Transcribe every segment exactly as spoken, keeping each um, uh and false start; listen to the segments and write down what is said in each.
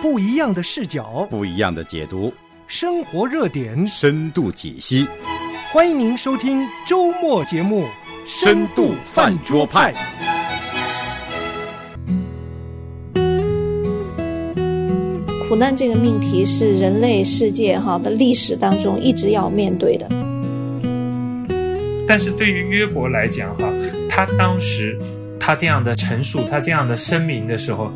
不一样的视角， 不一样的解读， 生活热点， 深度解析。 欢迎您收听周末节目《 深度饭桌派》。 苦难这个命题是人类世界哈的历史当中一直要面对的。 但是对于约伯来讲哈，他当时他这样的陈述，他这样的声明的时候。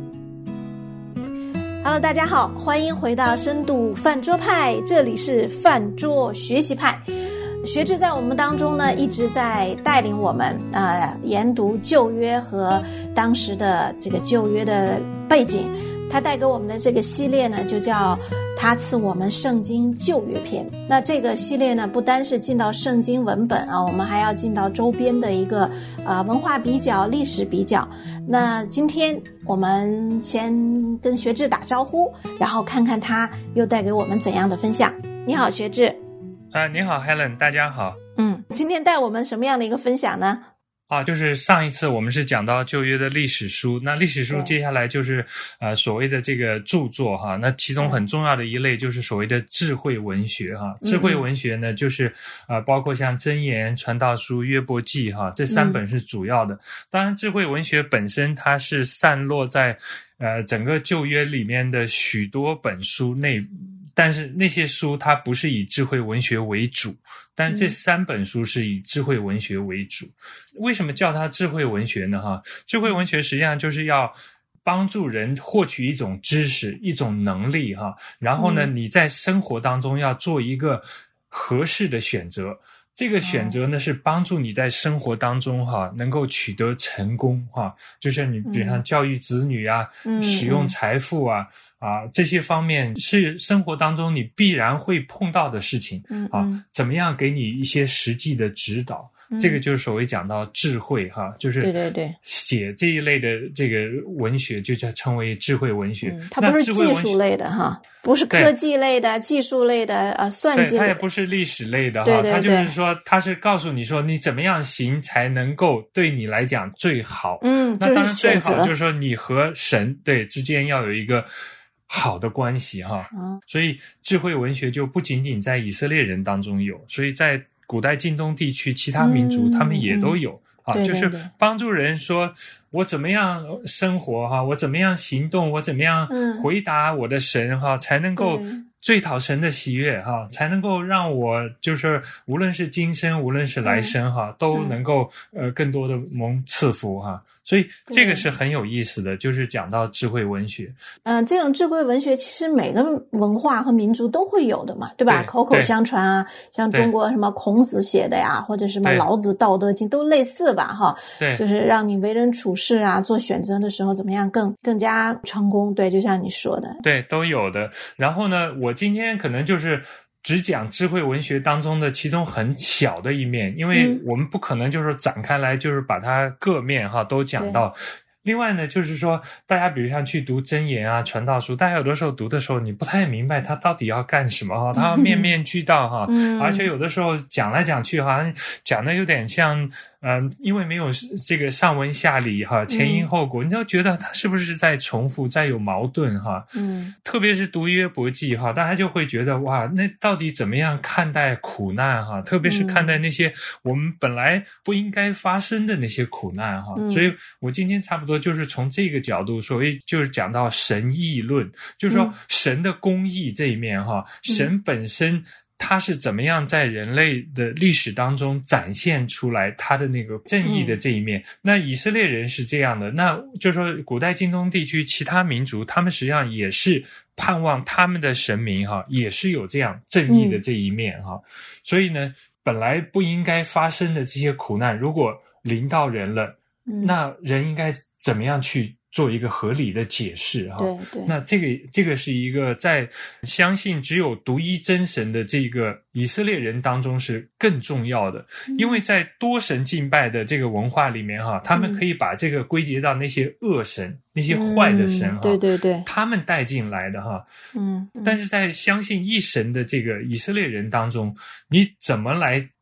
Hello， 大家好，欢迎回到深度饭桌派，这里是饭桌学习派。学制在我们当中呢，一直在带领我们呃研读旧约和当时的这个旧约的背景。他带给我们的这个系列呢，就叫他赐我们圣经旧约篇。那这个系列呢，不单是进到圣经文本啊，我们还要进到周边的一个呃文化比较、历史比较。那今天我们先跟学志打招呼，然后看看他又带给我们怎样的分享。你好，学志。 啊、呃，你好 Helen， 大家好。 嗯，今天带我们什么样的一个分享呢？ 啊，就是上一次我们是讲到旧约的历史书，那历史书接下来就是呃所谓的这个著作哈，那其中很重要的一类就是所谓的智慧文学哈。智慧文学呢，就是呃包括像箴言、传道书、约伯记哈，这三本是主要的。当然，智慧文学本身它是散落在呃整个旧约里面的许多本书内。但是那些书它不是以智慧文学为主，但这三本书是以智慧文学为主。为什么叫它智慧文学呢？哈，智慧文学实际上就是要帮助人获取一种知识、一种能力哈，然后呢，你在生活当中要做一个合适的选择。这个选择呢，是帮助你在生活当中哈能够取得成功哈，就像你比如像教育子女啊、嗯、使用财富啊、嗯、啊这些方面是生活当中你必然会碰到的事情、嗯、啊，怎么样给你一些实际的指导。嗯、这个就是所谓讲到智慧哈，就是对对对， 写这一类的这个文学就叫称为智慧文学。 嗯、它不是技术类的哈，不是科技类的、技术类的、呃算计类的， 对，它也不是历史类的哈。 对对对， 它就是说，它是告诉你说你怎么样行才能够对你来讲最好。 嗯， 那当然最好就是说你和神对之间要有一个好的关系哈。嗯，所以智慧文学就不仅仅在以色列人当中有，所以在古代近东地区其他民族、嗯、他们也都有、嗯、啊， 对对对， 就是帮助人说我怎么样生活哈，我怎么样行动，我怎么样回答我的神哈、嗯、才能够最讨神的喜悦哈，才能够让我就是无论是今生无论是来生哈、嗯、都能够呃更多的蒙赐福哈。所以这个是很有意思的，就是讲到智慧文学。 嗯、呃，这种智慧文学其实每个文化和民族都会有的嘛，对吧？对，口口相传啊，像中国什么孔子写的呀，或者什么老子道德经都类似吧哈。 对， 就是让你为人处事啊，做选择的时候怎么样更更加成功。对，就像你说的。 对，都有的。然后呢，我今天可能就是只讲智慧文学当中的其中很小的一面，因为我们不可能就是展开来就是把它各面哈都讲到。另外呢，就是说大家比如像去读箴言啊、传道书，大家有的时候读的时候你不太明白他到底要干什么哈，他要面面俱到哈、嗯，而且有的时候讲来讲去好像讲的有点像嗯、呃，因为没有这个上文下理哈，前因后果，嗯、你就觉得他是不是在重复，在有矛盾哈？嗯，特别是读约伯记哈，大家就会觉得哇，那到底怎么样看待苦难哈？特别是看待那些我们本来不应该发生的那些苦难哈。嗯、所以我今天差不多就是从这个角度，所谓就是讲到神义论，就是说神的公义这一面哈，嗯、神本身。他是怎么样在人类的历史当中展现出来他的那个正义的这一面、嗯、那以色列人是这样的，那就是说古代近东地区其他民族他们实际上也是盼望他们的神明哈也是有这样正义的这一面哈、嗯、所以呢本来不应该发生的这些苦难如果临到人了、嗯、那人应该怎么样去做一个合理的解释哈， 对对， 那这个这个是一个在相信只有独一真神的这个以色列人当中是更重要的，嗯、因为在多神敬拜的这个文化里面哈，他们可以把这个归结到那些恶神、嗯、那些坏的神哈、 嗯，对对对， 他们带进来的哈， 嗯，嗯但是在相信一神的这个以色列人当中，你怎么来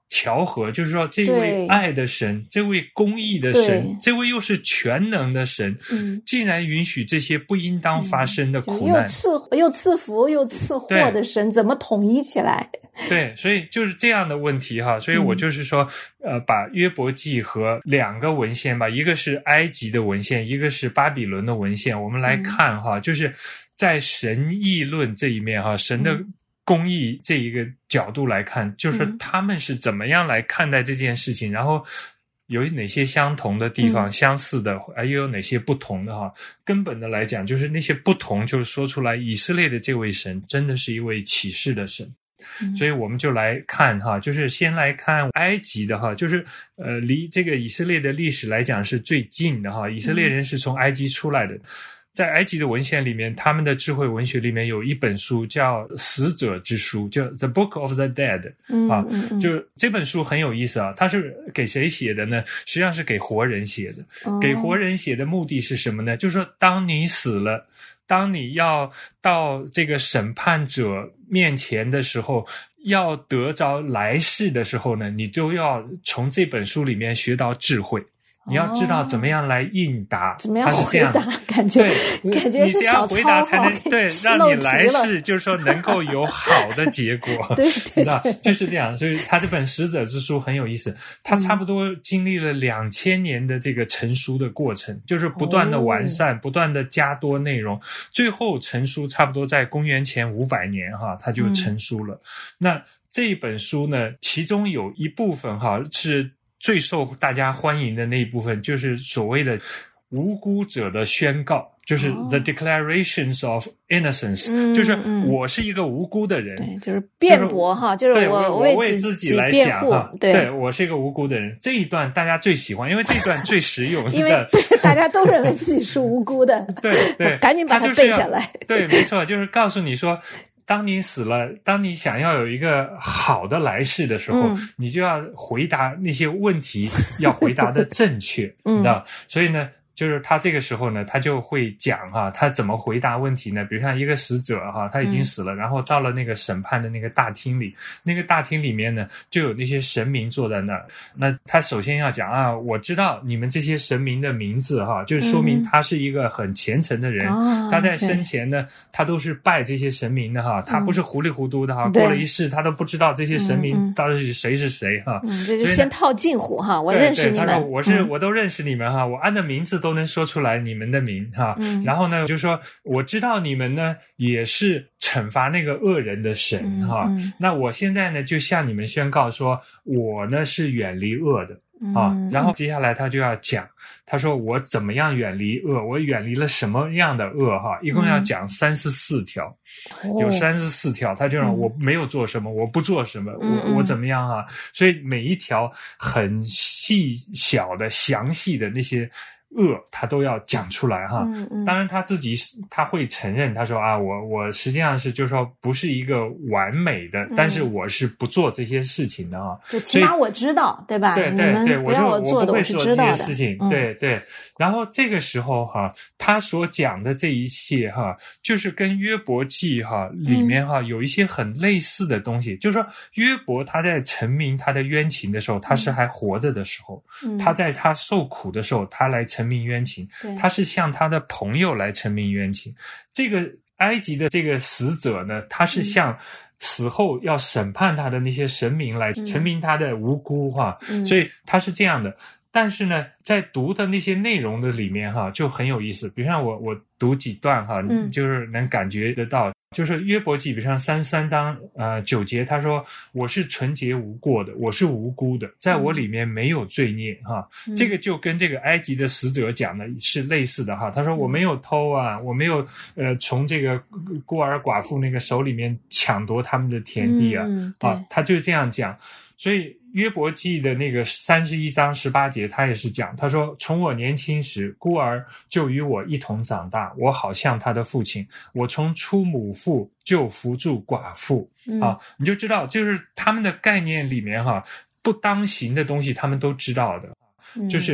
调和，就是说这位爱的神，这位公义的神，这位又是全能的神，嗯，竟然允许这些不应当发生的苦难， 嗯、又赐又赐福又赐祸的神怎么统一起来？ 对，所以就是这样的问题哈，所以我就是说，嗯、呃，把约伯记和两个文献吧，一个是埃及的文献，一个是巴比伦的文献，我们来看哈，嗯、就是在神议论这一面哈，神的公义这一个角度来看，就是他们是怎么样来看待这件事情，嗯、然后有哪些相同的地方，嗯、相似的，又有哪些不同的哈？根本的来讲，就是那些不同，就是说出来，以色列的这位神真的是一位启示的神。嗯、所以我们就来看哈，就是先来看埃及的哈，就是呃离这个以色列的历史来讲是最近的哈，以色列人是从埃及出来的。嗯，在埃及的文献里面，他们的智慧文学里面有一本书叫《死者之书》，叫《The Book of the Dead》啊，嗯嗯嗯，就这本书很有意思啊。它是给谁写的呢？实际上是给活人写的。哦、给活人写的目的是什么呢？就是说，当你死了，当你要到这个审判者面前的时候，要得着来世的时候呢，你都要从这本书里面学到智慧。你要知道怎么样来应答， 怎么样回答？感觉感觉是小回答才能对，让你来世就是说能够有好的结果。 对对对， 就是这样。所以他这本《死者之书》很有意思，他差不多经历了两千年的这个成书的过程，就是不断的完善，哦、不断的加多内容，最后成书差不多在公元前五百年哈，他就成书了。嗯、那这一本书呢，其中有一部分哈是最受大家欢迎的那一部分，就是所谓的无辜者的宣告，就是 The Declarations of Innocence，哦、就是我是一个无辜的人， 对，就是辩驳哈，就是我我为自己来讲哈， 对， 对我是一个无辜的人。这一段大家最喜欢，因为这一段最实用， 因为对大家都认为自己是无辜的， 对对， 赶紧把它背下来。 对，没错，就是告诉你说，当你死了，当你想要有一个好的来世的时候，嗯、你就要回答那些问题，要回答的正确，嗯、你知道？所以呢，就是他这个时候呢，他就会讲哈、啊，他怎么回答问题呢？比如像一个死者哈、啊，他已经死了，嗯、然后到了那个审判的那个大厅里，那个大厅里面呢，就有那些神明坐在那儿。那他首先要讲啊，我知道你们这些神明的名字哈、啊，就是说明他是一个很虔诚的人。嗯、他在生前呢，他都是拜这些神明的哈，他不是糊里糊涂的哈，嗯、过了一世他都不知道这些神明到底是谁是谁哈。 嗯，这就先套近乎哈，我认识你们。 他说我是、嗯、我都认识你们哈，我按照名字都能说出来你们的名哈，嗯、然后呢，就说我知道你们呢也是惩罚那个恶人的神、嗯、哈，嗯、那我现在呢就向你们宣告说，我呢是远离恶的。啊，然后接下来他就要讲，他说我怎么样远离恶，我远离了什么样的恶哈，一共要讲三十四条，嗯、有三十四条，他就让我没有做什么，嗯、我不做什么，嗯、我我怎么样哈，所以每一条很细小的详细的那些恶他都要讲出来哈，嗯嗯、当然他自己他会承认，他说啊，我我实际上是就是说不是一个完美的，嗯、但是我是不做这些事情的啊， 就起码我知道，对吧？ 对对对， 不要我做的， 我不会做这些事情， 嗯、 对对。然后这个时候哈，他所讲的这一切哈，就是跟约伯记哈里面哈有一些很类似的东西，嗯、就是说约伯他在陈明他的冤情的时候，他是还活着的时候，嗯、他在他受苦的时候，他来陈明冤情，他是向他的朋友来陈明冤情。这个埃及的这个死者呢，他是向死后要审判他的那些神明来陈明他的无辜哈，嗯、所以他是这样的。但是呢，在读的那些内容的里面哈，就很有意思。比如像我我读几段哈，嗯、就是能感觉得到，就是约伯记，比如像三十三章呃九节，他说我是纯洁无过的，我是无辜的，在我里面没有罪孽哈。嗯、这个就跟这个埃及的使者讲的是类似的哈。他说我没有偷啊，我没有呃从这个孤儿寡妇那个手里面抢夺他们的田地啊，嗯、啊，他就这样讲。所以约伯记的那个三十一章十八节，他也是讲，他说从我年轻时，孤儿就与我一同长大，我好像他的父亲，我从出母腹就扶助寡妇、嗯、啊，你就知道就是他们的概念里面哈，不当行的东西他们都知道的，嗯、就是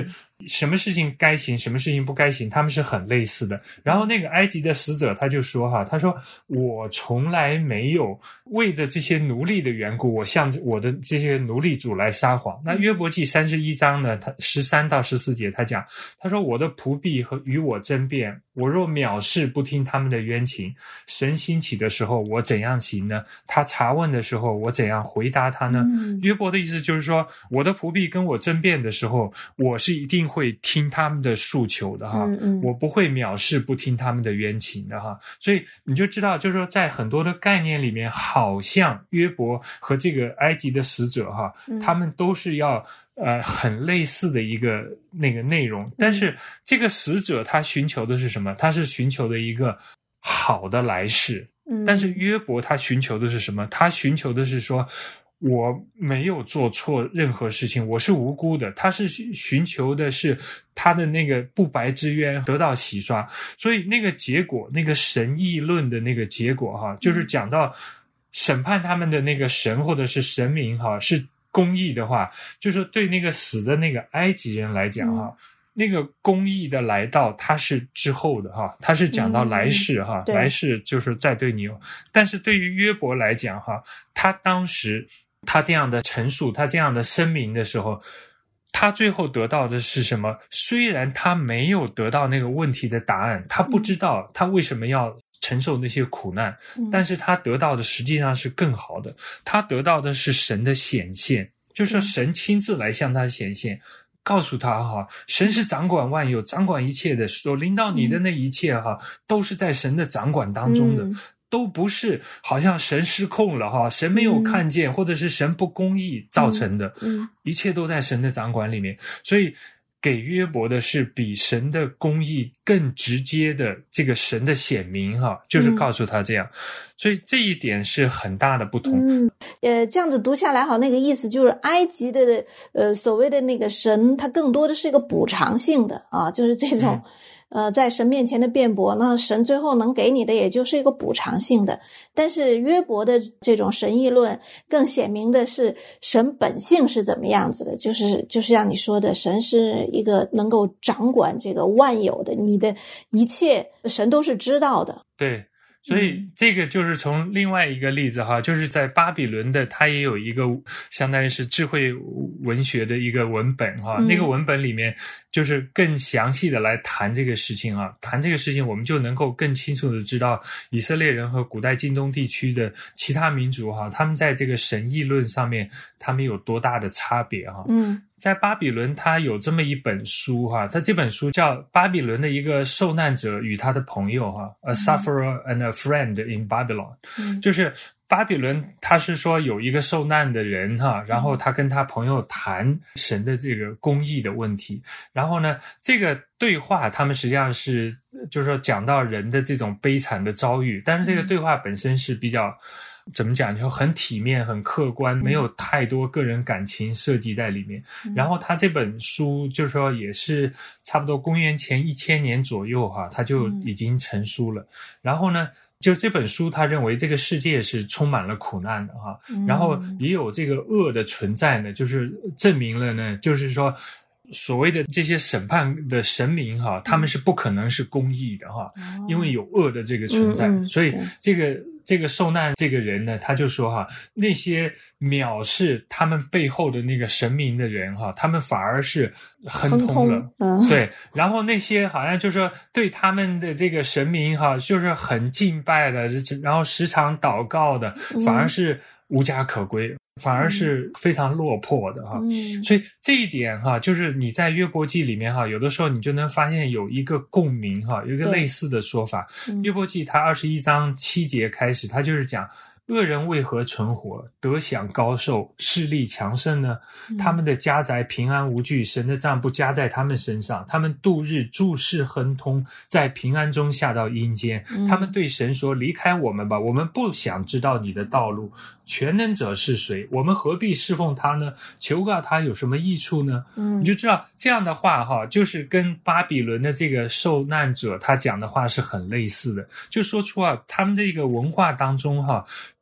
什么事情该行，什么事情不该行，他们是很类似的。然后那个埃及的使者他就说哈，他说我从来没有为着这些奴隶的缘故，我向我的这些奴隶主来撒谎。那约伯记三十一章呢，他十三到十四节他讲，他说我的仆婢和与我争辩，我若藐视不听他们的冤情，神兴起的时候我怎样行呢？他查问的时候我怎样回答他呢？嗯、约伯的意思就是说，我的仆婢跟我争辩的时候，我是一定会听他们的诉求的哈，嗯嗯，我不会藐视不听他们的冤情的哈。所以你就知道，就是说在很多的概念里面，好像约伯和这个埃及的使者哈，嗯、他们都是要呃很类似的一个那个内容，但是这个使者他寻求的是什么？他是寻求的一个好的来世。嗯、但是约伯他寻求的是什么？他寻求的是说，我没有做错任何事情，我是无辜的。他是寻求的是他的那个不白之冤得到洗刷。所以那个结果，那个神议论的那个结果哈，就是讲到审判他们的那个神或者是神明哈，是公义的话，就是对那个死的那个埃及人来讲哈，嗯、那个公义的来到它是之后的哈，它是讲到来世哈，嗯、来世就是再对你有。但是对于约伯来讲哈，他当时他这样的陈述，他这样的声明的时候，他最后得到的是什么？虽然他没有得到那个问题的答案，他不知道他为什么要承受那些苦难，嗯、但是他得到的实际上是更好的，他得到的是神的显现，就是神亲自来向他显现，嗯、告诉他哈，神是掌管万有，掌管一切的，所临到你的那一切哈，嗯、都是在神的掌管当中的。嗯都不是好像神失控了哈，神没有看见，嗯、或者是神不公义造成的，嗯嗯、一切都在神的掌管里面。所以给约伯的是比神的公义更直接的这个神的显明哈，就是告诉他这样。嗯、所以这一点是很大的不同。 嗯，呃，这样子读下来好，那个意思就是埃及的呃所谓的那个神，它更多的是一个补偿性的啊，就是这种。嗯呃，在神面前的辩驳，那神最后能给你的也就是一个补偿性的。但是约伯的这种神议论更显明的是神本性是怎么样子的，就是就是像你说的，神是一个能够掌管这个万有的，你的一切神都是知道的。 对。所以这个就是从另外一个例子哈，就是在巴比伦的，它也有一个相当于是智慧文学的一个文本哈，嗯、那个文本里面就是更详细的来谈这个事情啊，谈这个事情我们就能够更清楚的知道以色列人和古代近东地区的其他民族哈，他们在这个神议论上面他们有多大的差别哈。嗯。在巴比伦他有这么一本书哈，他这本书叫《巴比伦的一个受难者与他的朋友》哈，《A Sufferer and a Friend in Babylon》，嗯、就是巴比伦他是说有一个受难的人哈，然后他跟他朋友谈神的这个公义的问题，然后呢这个对话他们实际上是就是说讲到人的这种悲惨的遭遇，但是这个对话本身是比较怎么讲，就很体面很客观，没有太多个人感情设计在里面。嗯、然后他这本书就是说也是差不多公元前一千年左右哈，他就已经成书了。嗯、然后呢就这本书他认为这个世界是充满了苦难的哈，嗯、然后也有这个恶的存在呢，就是证明了呢，就是说所谓的这些审判的神明哈，他们是不可能是公义的哈，嗯、因为有恶的这个存在，嗯嗯、所以这个这个受难这个人呢，他就说哈，那些藐视他们背后的那个神明的人哈，他们反而是亨通了，嗯、对，然后那些好像就是说对他们的这个神明哈，就是很敬拜的，然后时常祷告的，反而是无家可归。反而是非常落魄的哈，嗯、所以这一点哈，就是你在约伯记里面哈，有的时候你就能发现有一个共鸣哈，有一个类似的说法。嗯、约伯记它二十一章七节开始，它就是讲恶人为何存活，得享高寿，势力强盛呢？他们的家宅平安无惧，神的杖不加在他们身上，他们度日诸事亨通，在平安中下到阴间。嗯、他们对神说：离开我们吧，我们不想知道你的道路。全能者是谁？我们何必侍奉他呢？求告他有什么益处呢？嗯，你就知道这样的话哈，就是跟巴比伦的这个受难者他讲的话是很类似的，就说出啊，他们这个文化当中哈，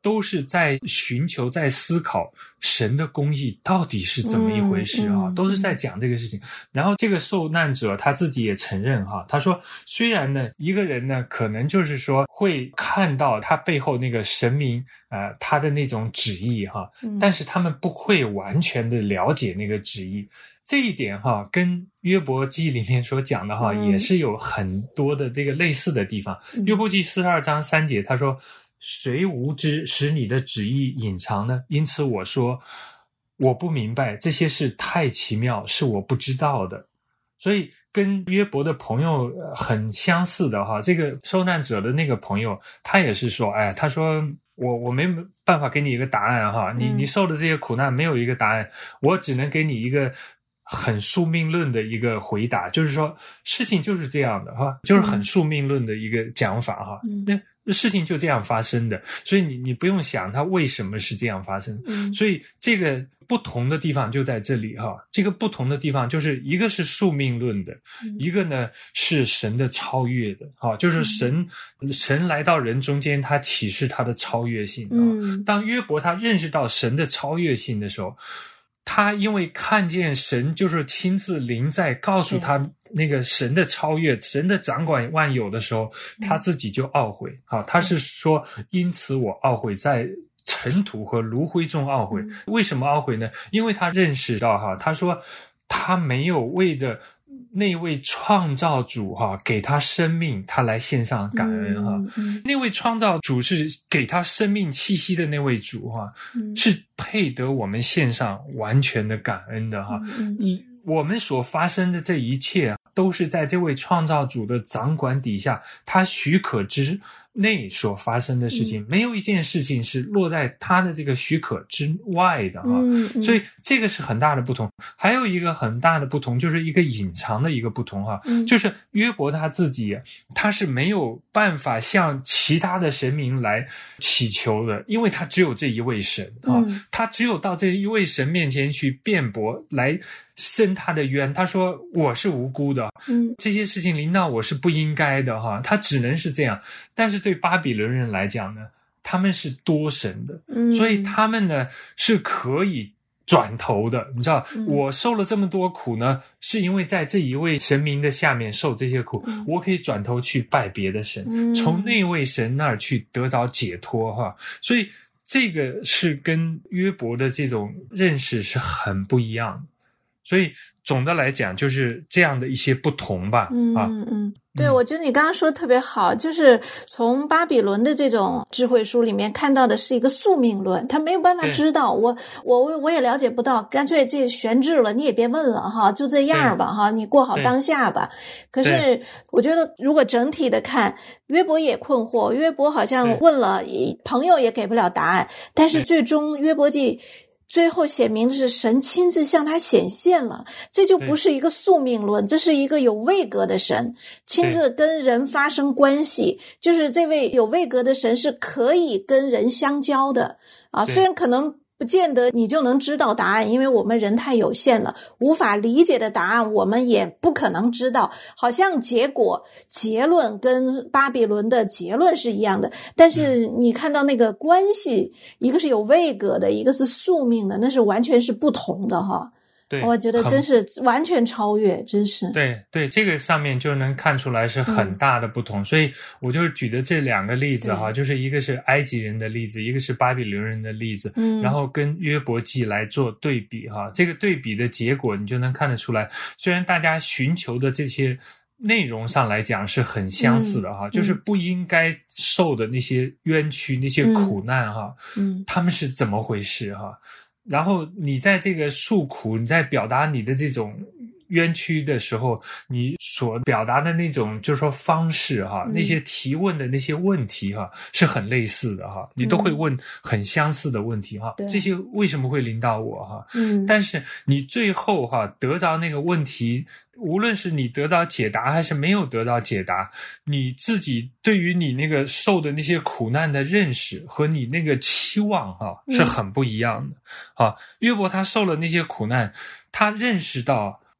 都是在寻求在思考神的公义到底是怎么一回事啊、嗯嗯、都是在讲这个事情。然后这个受难者他自己也承认哈，他说虽然呢一个人呢可能就是说会看到他背后那个神明呃他的那种旨意哈，但是他们不会完全的了解那个旨意。这一点哈，跟约伯记里面所讲的哈、嗯，也是有很多的这个类似的地方。嗯、约伯记四十二章三节，他说：“谁无知使你的旨意隐藏呢？因此我说，我不明白这些事太奇妙，是我不知道的。”所以跟约伯的朋友很相似的哈，这个受难者的那个朋友，他也是说，哎，他说。我我没办法给你一个答案哈，你你受的这些苦难没有一个答案，我只能给你一个很宿命论的一个回答，就是说事情就是这样的哈，就是很宿命论的一个讲法哈。那事情就这样发生的，所以你你不用想它为什么是这样发生。嗯、所以这个不同的地方就在这里哈，这个不同的地方就是一个是宿命论的，嗯、一个呢是神的超越的哈，就是神、嗯、神来到人中间，他启示他的超越性啊。嗯、当约伯他认识到神的超越性的时候，他因为看见神就是亲自临在，告诉他那个神的超越，神的掌管万有的时候，他自己就懊悔啊。他是说，因此我懊悔，在尘土和炉灰中懊悔。为什么懊悔呢？因为他认识到哈，他说他没有为着那位创造主哈给他生命，他来献上感恩哈。嗯嗯、那位创造主是给他生命气息的那位主哈，嗯、是配得我们献上完全的感恩的哈。嗯嗯、我们所发生的这一切都是在这位创造主的掌管底下，他许可之内所发生的事情，嗯、没有一件事情是落在他的这个许可之外的哈。嗯嗯、所以这个是很大的不同。还有一个很大的不同，就是一个隐藏的一个不同哈，嗯、就是约伯他自己他是没有办法向其他的神明来祈求的，因为他只有这一位神啊，嗯、他只有到这一位神面前去辩驳，来伸他的冤。他说我是无辜的，嗯，这些事情临到我是不应该的哈，他只能是这样。但是对巴比伦人来讲呢，他们是多神的，嗯，所以他们呢是可以转头的。你知道，嗯、我受了这么多苦呢，是因为在这一位神明的下面受这些苦，嗯、我可以转头去拜别的神，嗯、从那位神那儿去得着解脱哈。所以这个是跟约伯的这种认识是很不一样的。所以总的来讲就是这样的一些不同吧。嗯啊嗯，对，我觉得你刚刚说的特别好，就是从巴比伦的这种智慧书里面看到的是一个宿命论，他没有办法知道，我我我也了解不到，干脆这悬置了，你也别问了哈，就这样吧哈，你过好当下吧。可是我觉得如果整体的看，约伯也困惑，约伯好像问了，朋友也给不了答案，但是最终约伯记最后显明的是神亲自向他显现了，这就不是一个宿命论，这是一个有位格的神亲自跟人发生关系，就是这位有位格的神是可以跟人相交的啊，虽然可能不见得你就能知道答案，因为我们人太有限了，无法理解的答案我们也不可能知道，好像结果结论跟巴比伦的结论是一样的，但是你看到那个关系，一个是有位格的，一个是宿命的，那是完全是不同的哈。对，我觉得真是完全超越，真是。 对对，这个上面就能看出来是很大的不同，嗯、所以我就是举的这两个例子哈，就是一个是埃及人的例子，一个是巴比伦人的例子，嗯，然后跟约伯记来做对比哈，这个对比的结果你就能看得出来，虽然大家寻求的这些内容上来讲是很相似的哈，嗯、就是不应该受的那些冤屈、那些苦难哈，嗯，他们是怎么回事哈？然后你在这个诉苦，你在表达你的这种冤屈的时候，你所表达的那种就是说方式哈，嗯、那些提问的那些问题哈，是很类似的哈，你都会问很相似的问题哈，嗯、这些为什么会临到我哈？嗯，但是你最后哈得到那个问题，无论是你得到解答还是没有得到解答，你自己对于你那个受的那些苦难的认识和你那个期望哈是很不一样的。啊，约伯他受了那些苦难，他认识到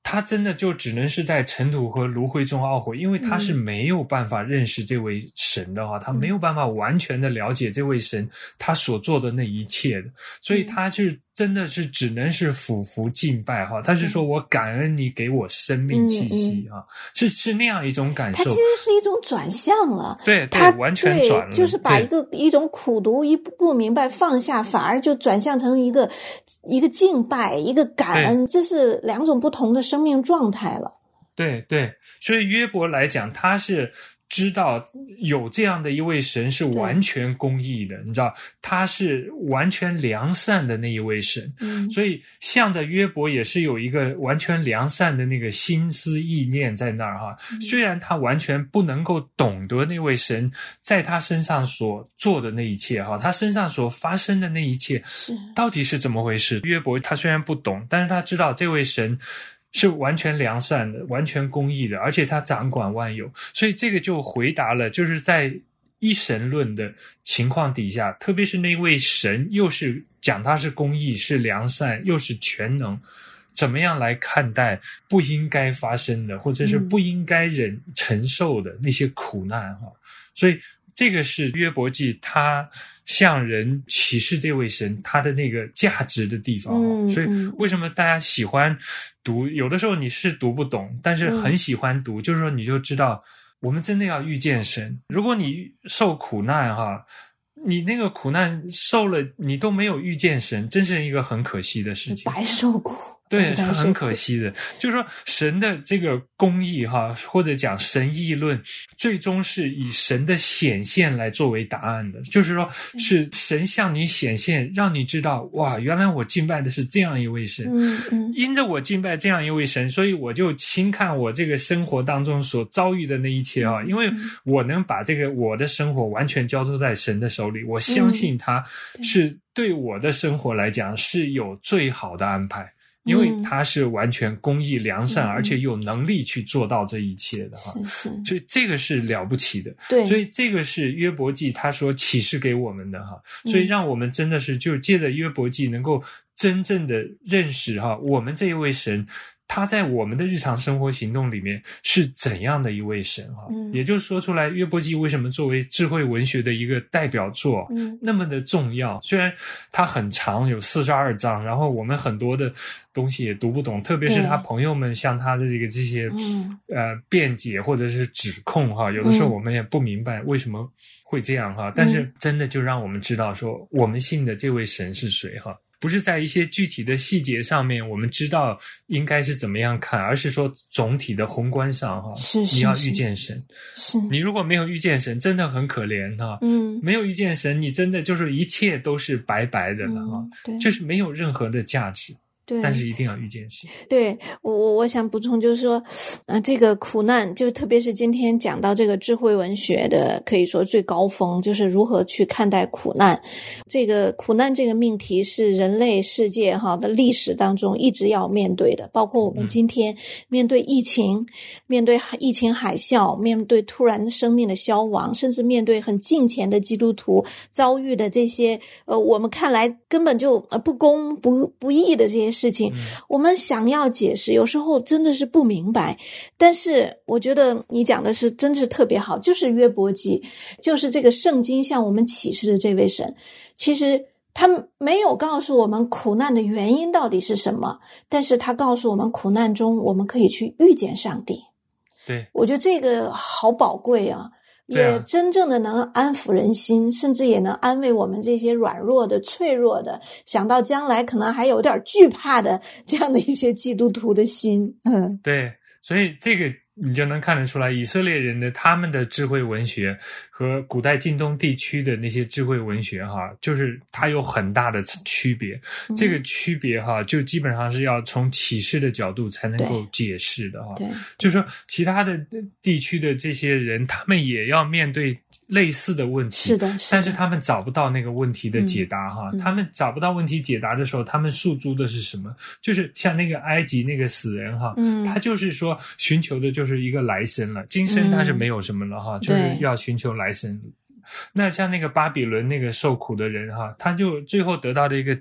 他真的就只能是在尘土和炉灰中懊悔，因为他是没有办法认识这位神的话，嗯、他没有办法完全的了解这位神他所做的那一切的，所以他是真的是只能是俯伏敬拜哈。他是说我感恩你给我生命气息哈、嗯嗯，是是那样一种感受。 他其实是一种转向了， 对对，完全转了， 就是把一个一种苦读一不明白放下，反而就转向成一个一个敬拜，一个感恩，这是两种不同的生命状态了。 对对，所以约伯来讲，他是知道有这样的一位神是完全公义的，你知道他是完全良善的那一位神、嗯、所以向着约伯也是有一个完全良善的那个心思意念在那儿哈、嗯。虽然他完全不能够懂得那位神在他身上所做的那一切哈，他身上所发生的那一切到底是怎么回事，约伯他虽然不懂，但是他知道这位神是完全良善的，完全公义的，而且他掌管万有，所以这个就回答了，就是在一神论的情况底下，特别是那位神又是讲他是公义，是良善，又是全能，怎么样来看待不应该发生的，或者是不应该忍承受的那些苦难哈、嗯？所以这个是约伯记他向人启示这位神他的那个价值的地方、嗯、所以为什么大家喜欢读，有的时候你是读不懂，但是很喜欢读、嗯、就是说你就知道我们真的要遇见神。如果你受苦难哈，你那个苦难受了你都没有遇见神，真是一个很可惜的事情， 白受苦。 对，是很可惜的。就是说神的这个公义哈，或者讲神义论，最终是以神的显现来作为答案的。就是说是神向你显现，让你知道哇，原来我敬拜的是这样一位神。嗯嗯，因着我敬拜这样一位神，所以我就轻看我这个生活当中所遭遇的那一切啊，因为我能把这个我的生活完全交托在神的手里，我相信他是对我的生活来讲是有最好的安排。因为他是完全公义良善、嗯、而且有能力去做到这一切的哈，是是，所以这个是了不起的。对，所以这个是约伯记他所启示给我们的哈，所以让我们真的是就借着约伯记能够真正的认识哈，我们这一位神他在我们的日常生活行动里面是怎样的一位神哈、嗯，也就是说出来约伯记为什么作为智慧文学的一个代表作、嗯、那么的重要。虽然它很长，有四十二章，然后我们很多的东西也读不懂，特别是他朋友们向他的这个这些、嗯、呃辩解或者是指控哈，有的时候我们也不明白为什么会这样哈、嗯，但是真的就让我们知道说我们信的这位神是谁哈。不是在一些具体的细节上面我们知道应该是怎么样看，而是说总体的宏观上哈，是是是，你要遇见神，是你如果没有遇见神真的很可怜哈，嗯，没有遇见神你真的就是一切都是白白的了哈、嗯，对，就是没有任何的价值。对，但是一定要遇见神。 对，我我我想补充就是说，呃，这个苦难，就特别是今天讲到这个智慧文学的，可以说最高峰，就是如何去看待苦难。这个苦难这个命题是人类世界哈的历史当中一直要面对的，包括我们今天面对疫情、嗯、面对疫情海啸，面对突然的生命的消亡，甚至面对很近前的基督徒遭遇的这些呃，我们看来根本就不公不不义的这些事情、嗯、我们想要解释有时候真的是不明白，但是我觉得你讲的是真是特别好，就是约伯记，就是这个圣经向我们启示的这位神，其实他没有告诉我们苦难的原因到底是什么，但是他告诉我们苦难中我们可以去遇见上帝。 对， 我觉得这个好宝贵啊，也真正的能安抚人心、啊、甚至也能安慰我们这些软弱的脆弱的想到将来可能还有点惧怕的这样的一些基督徒的心。嗯， 对，所以这个你就能看得出来以色列人的他们的智慧文学和古代近东地区的那些智慧文学哈，就是它有很大的区别、嗯、这个区别哈就基本上是要从启示的角度才能够解释的哈。对，就是说其他的地区的这些人他们也要面对类似的问题， 是的，是的， 但是他们找不到那个问题的解答哈、嗯、他们找不到问题解答的时候他们诉诸的是什么，就是像那个埃及那个死人哈、嗯、他就是说寻求的就是一个来生了，今生他是没有什么了哈、嗯、就是要寻求来生。那像那个巴比伦那个受苦的人哈，他就最后得到的一个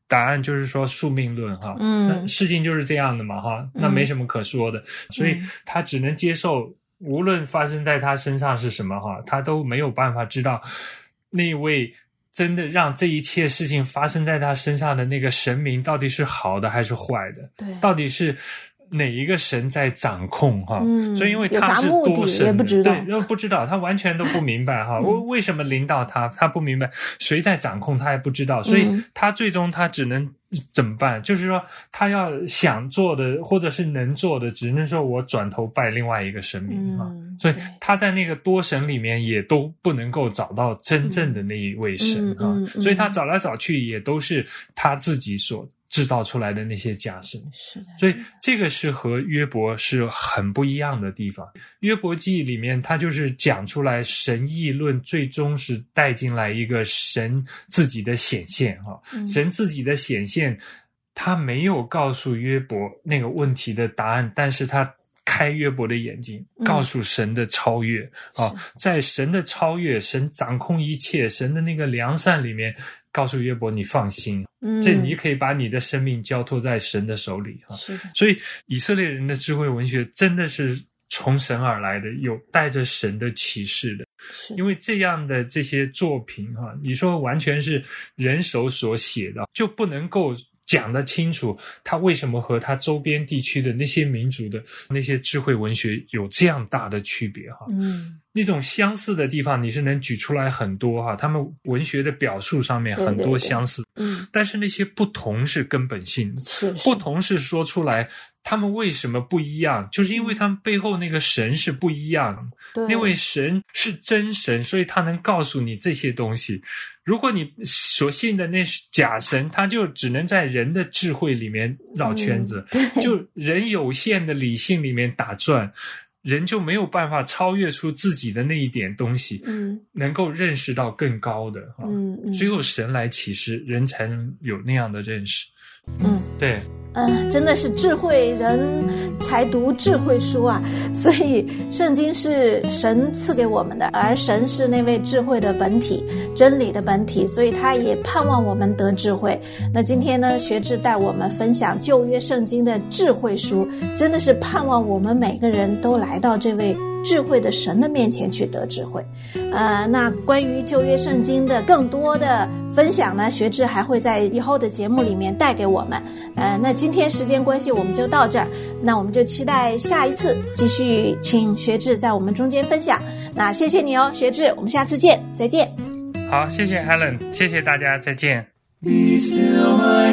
答案就是说宿命论哈， 嗯， 那事情就是这样的嘛哈，那没什么可说的，嗯、所以他只能接受，无论发生在他身上是什么哈，他都没有办法知道那位真的让这一切事情发生在他身上的那个神明到底是好的还是坏的， 对， 到底是哪一个神在掌控哈、 嗯？ 所以因为他是多神的， 也不知道， 对，不知道，他完全都不明白哈。嗯、为什么领导他，他不明白，谁在掌控他也不知道，所以他最终他只能怎么办？就是说他要想做的或者是能做的，只能说我转头拜另外一个神明哈、嗯。所以他在那个多神里面也都不能够找到真正的那一位神哈、嗯嗯嗯，所以他找来找去也都是他自己所制造出来的那些假神， 是的， 所以这个是和约伯是很不一样的地方。约伯记里面他就是讲出来神议论最终是带进来一个神自己的显现哈、嗯，神自己的显现他没有告诉约伯那个问题的答案，但是他开约伯的眼睛，告诉神的超越、嗯、啊，在神的超越，神掌控一切，神的那个良善里面告诉约伯你放心，嗯，这你可以把你的生命交托在神的手里啊。 是的， 所以以色列人的智慧文学真的是从神而来的，有带着神的启示的。因为这样的这些作品哈、啊，你说完全是人手所写的，就不能够讲得清楚他为什么和他周边地区的那些民族的那些智慧文学有这样大的区别哈。 嗯， 那种相似的地方你是能举出来很多哈，他们文学的表述上面很多相似， 对对对，嗯， 但是那些不同是根本性的， 是是不同是说出来他们为什么不一样，就是因为他们背后那个神是不一样的，那位神是真神，所以他能告诉你这些东西。如果你所信的那假神，他就只能在人的智慧里面绕圈子， 嗯、 就人有限的理性里面打转，人就没有办法超越出自己的那一点东西， 嗯，能够认识到更高的， 嗯嗯， 只有神来启示，人才能有那样的认识。 嗯， 对。 呃，真的是智慧人才读智慧书啊，所以圣经是神赐给我们的，而神是那位智慧的本体，真理的本体，所以他也盼望我们得智慧。那今天呢，学智带我们分享旧约圣经的智慧书，真的是盼望我们每个人都来到这位智慧的神的面前去得智慧。呃，那关于旧约圣经的更多的分享呢，学智还会在以后的节目里面带给我们。呃，那今天时间关系我们就到这儿，那我们就期待下一次继续请学智在我们中间分享。那谢谢你哦，学智，我们下次见，再见。 好，谢谢 Alan， 谢谢大家，再见。 Be still my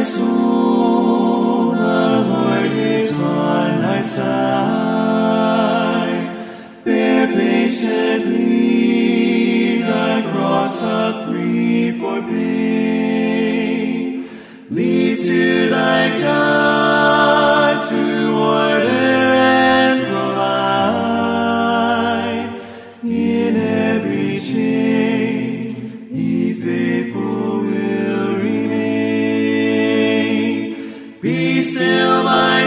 soul, the Lord is on thy side. Bear patiently the cross of grief or pain. Lead to thy God to order and provide. In every change, he faithful will remain. Be still my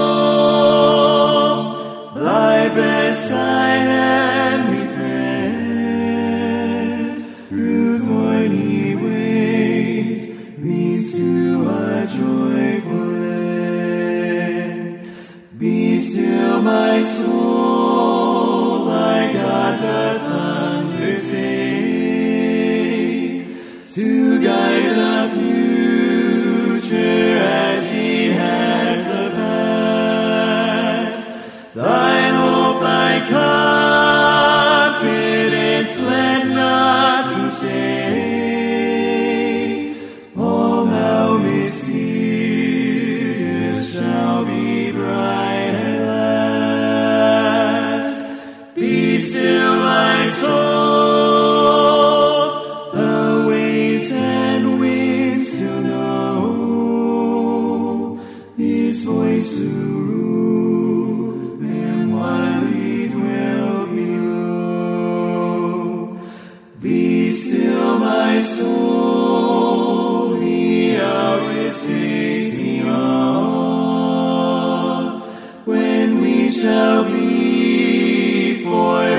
soul, thy best I am befriend. Through thorny ways leads to a joyful end. Be still my soul, thy God doth undertake to guide the future as he has the past. Thy hope, thy confidence, let nothing shake. All now mysterious shall be bright at last. Be still my soul, the waves and winds to know his voice to rule them while he dwell below. Be still my soul, the hour is hasting on, when we shall be for